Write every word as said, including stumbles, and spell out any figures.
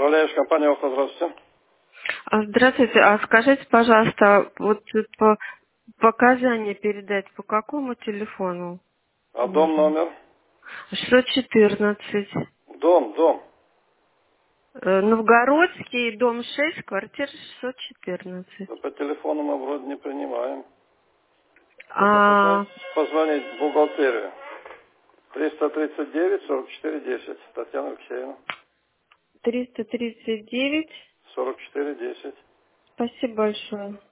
Управляешь компания «Охта», здравствуйте. А, Здравствуйте, а скажите, пожалуйста, вот по показания передать по какому телефону А дом можно? номер? шестьсот четырнадцать. Дом, дом. Э, Новгородский, дом шесть, квартира шестьсот четырнадцать. Да по телефону мы вроде не принимаем. Только позвонить, А, позвонить в бухгалтерию. триста тридцать девять сорок четыре десять. Татьяна Алексеевна. триста тридцать девять. сорок четыре десять. Спасибо большое.